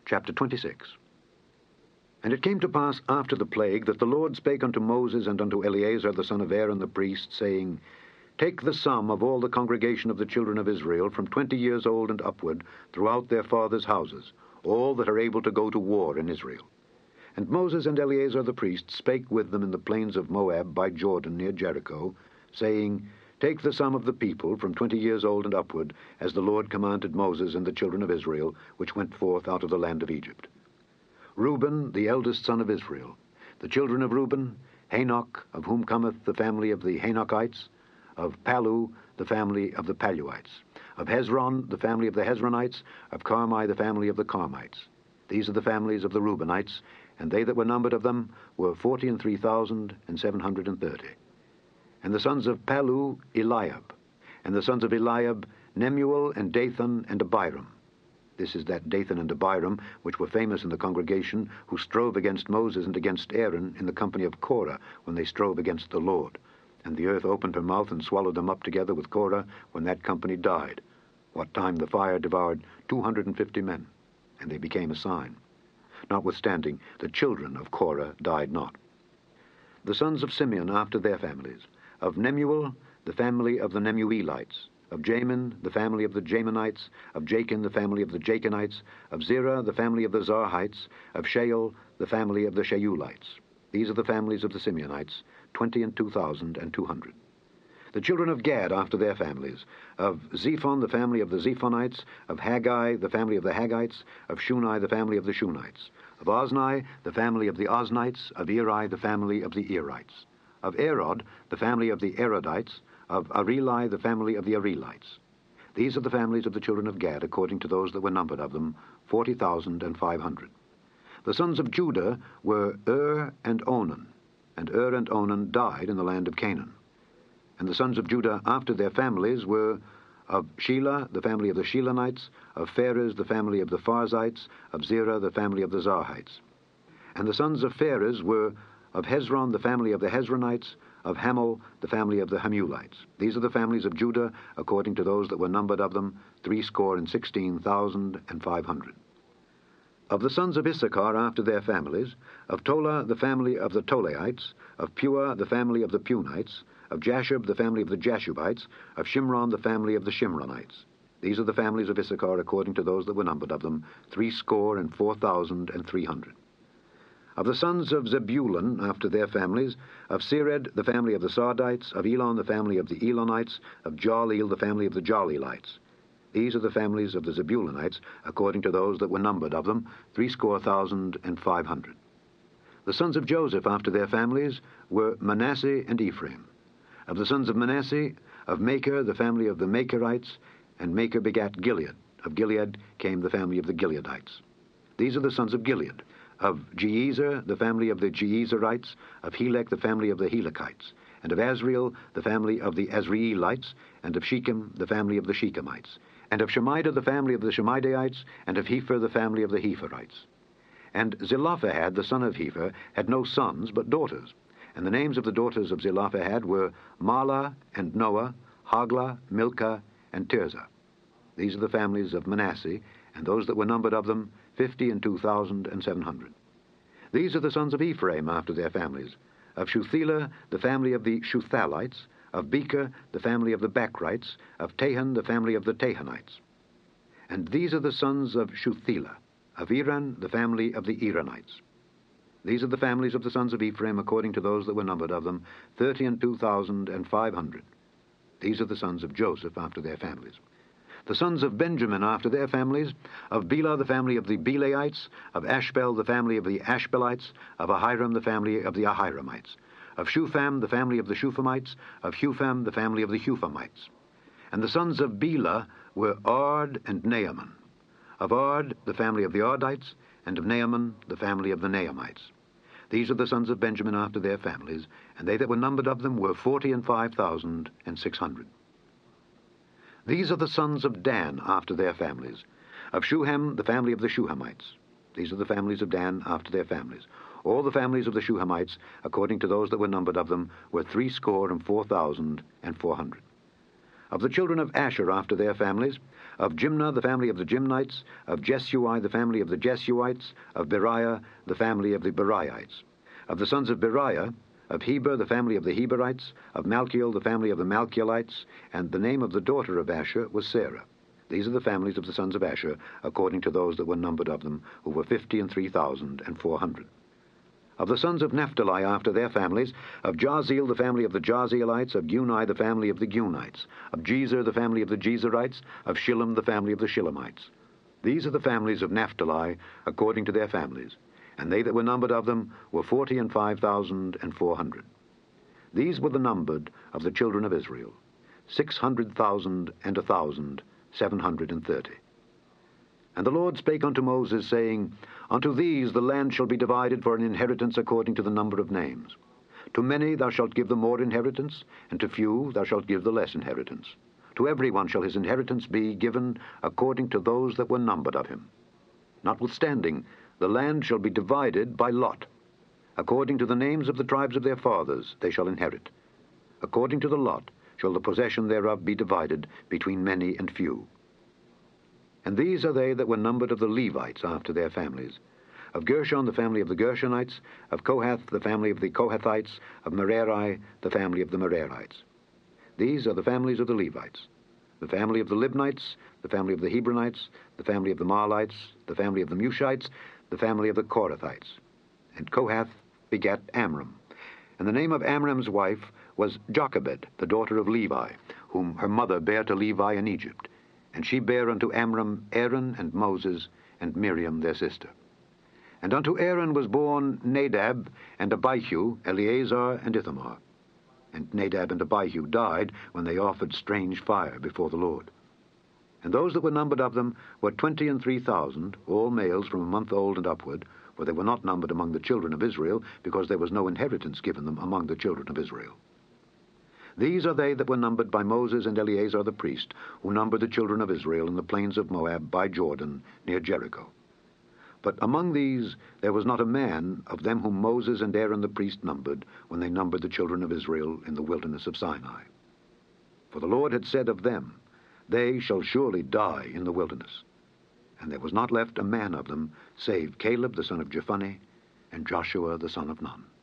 Chapter 26. And it came to pass after the plague that the Lord spake unto Moses and unto Eleazar the son of Aaron the priest, saying, Take the sum of all the congregation of the children of Israel from 20 years old and upward throughout their fathers' houses, all that are able to go to war in Israel. And Moses and Eleazar the priest spake with them in the plains of Moab by Jordan near Jericho, saying, Take the sum of the people from 20 years old and upward, as the Lord commanded Moses and the children of Israel, which went forth out of the land of Egypt. Reuben, the eldest son of Israel. The children of Reuben, Hanok, of whom cometh the family of the Hanokites, of Palu, the family of the Paluites, of Hezron, the family of the Hezronites, of Carmi, the family of the Carmites. These are the families of the Reubenites, and they that were numbered of them were 43,730. And the sons of Palu, Eliab. And the sons of Eliab, Nemuel, and Dathan, and Abiram. This is that Dathan and Abiram, which were famous in the congregation, who strove against Moses and against Aaron in the company of Korah, when they strove against the Lord. And the earth opened her mouth and swallowed them up together with Korah, when that company died, what time the fire devoured 250 men, and they became a sign. Notwithstanding, the children of Korah died not. The sons of Simeon after their families. Of Nemuel, the family of the Nemuelites. Of Jamin, the family of the Jaminites. Of Jachin, the family of the Jachinites. Of Zerah, the family of the Zarhites. Of Shael, the family of the Sheulites. These are the families of the Simeonites, 22,200. The children of Gad after their families. Of Zephon, the family of the Zephonites. Of Haggai, the family of the Haggites. Of Shuni, the family of the Shunites. Of Ozni, the family of the Oznites. Of Eri, the family of the Erites. Of Arod, the family of the Arodites. Of Areli, the family of the Arelites. These are the families of the children of Gad, according to those that were numbered of them, 40,500. The sons of Judah were and Onan, and and Onan died in the land of Canaan. And the sons of Judah after their families were of Shelah, the family of the Shelanites, of Pharez, the family of the Pharzites, of Zerah, the family of the Zarhites. And the sons of Pharez were of Hezron, the family of the Hezronites, of Hamel, the family of the Hamulites. These are the families of Judah, according to those that were numbered of them, 16,500. Of the sons of Issachar after their families, of Tola, the family of the Tolaites, of Pua, the family of the Punites, of Jashub, the family of the Jashubites, of Shimron, the family of the Shimronites. These are the families of Issachar, according to those that were numbered of them, 64,300. Of the sons of Zebulun after their families, of Sered, the family of the Sardites, of Elon, the family of the Elonites, of Jaleel, the family of the Jalelites. These are the families of the Zebulunites, according to those that were numbered of them, 64,500. The sons of Joseph after their families were Manasseh and Ephraim. Of the sons of Manasseh, of Machir, the family of the Machirites, and Machir begat Gilead. Of Gilead came the family of the Gileadites. These are the sons of Gilead. Of Jeezer, the family of the Jeezerites, of Helek, the family of the Helekites, and of Azriel, the family of the Azrielites, and of Shechem, the family of the Shechemites, and of Shemida, the family of the Shemidaites, and of Hepher, the family of the Hepherites. And Zelophehad, the son of Hepher, had no sons but daughters, and the names of the daughters of Zelophehad were Mahlah and Noah, Haglah, Milcah, and Tirzah. These are the families of Manasseh, and those that were numbered of them, 52,700. These are the sons of Ephraim after their families. Of Shuthelah, the family of the Shuthalites, of Becher, the family of the Bachrites, of Tahan, the family of the Tahanites. And these are the sons of Shuthelah, of Eran, the family of the Eranites. These are the families of the sons of Ephraim, according to those that were numbered of them, 32,500. These are the sons of Joseph after their families. The sons of Benjamin after their families, of Bela, the family of the Belaites, of Ashbel, the family of the Ashbelites, of Ahiram, the family of the Ahiramites, of Shupham, the family of the Shuphamites, of Hupham, the family of the Huphamites. And the sons of Bela were Ard and Naaman. Of Ard, the family of the Ardites, and of Naaman, the family of the Naamites. These are the sons of Benjamin after their families, and they that were numbered of them were 45,600. These are the sons of Dan after their families. Of Shuhem, the family of the Shuhamites. These are the families of Dan after their families. All the families of the Shuhamites, according to those that were numbered of them, were 64,400. Of the children of Asher after their families, of Jimnah the family of the Jimnites, of Jesui the family of the Jesuites, of Beriah the family of the Beriites. Of the sons of Beriah, of Heber the family of the Heberites, of Malchiel the family of the Malchielites, and the name of the daughter of Asher was Sarah. These are the families of the sons of Asher, according to those that were numbered of them, who were 53,400. Of the sons of Naphtali after their families, of Jaziel the family of the Jazielites, of Guni the family of the Gunites, of Jezer the family of the Jezerites, of Shillem the family of the Shillemites. These are the families of Naphtali, according to their families, and they that were numbered of them were 45,400. These were the numbered of the children of Israel, 600,001,730. And the Lord spake unto Moses, saying, Unto these the land shall be divided for an inheritance according to the number of names. To many thou shalt give the more inheritance, and to few thou shalt give the less inheritance. To every one shall his inheritance be given according to those that were numbered of him. Notwithstanding, the land shall be divided by lot. According to the names of the tribes of their fathers they shall inherit. According to the lot shall the possession thereof be divided between many and few. And these are they that were numbered of the Levites after their families. Of Gershon the family of the Gershonites, of Kohath the family of the Kohathites, of Merari the family of the Merarites. These are the families of the Levites. The family of the Libnites, the family of the Hebronites, the family of the Mahlites, the family of the Mushites, the family of the Korathites. And Kohath begat Amram. And the name of Amram's wife was Jochebed, the daughter of Levi, whom her mother bare to Levi in Egypt. And she bare unto Amram Aaron and Moses and Miriam their sister. And unto Aaron was born Nadab and Abihu, Eleazar and Ithamar. And Nadab and Abihu died when they offered strange fire before the Lord. And those that were numbered of them were 23,000, all males from a month old and upward, for they were not numbered among the children of Israel, because there was no inheritance given them among the children of Israel. These are they that were numbered by Moses and Eleazar the priest, who numbered the children of Israel in the plains of Moab by Jordan, near Jericho. But among these there was not a man of them whom Moses and Aaron the priest numbered, when they numbered the children of Israel in the wilderness of Sinai. For the Lord had said of them, They shall surely die in the wilderness. And there was not left a man of them, save Caleb the son of Jephunneh, and Joshua the son of Nun.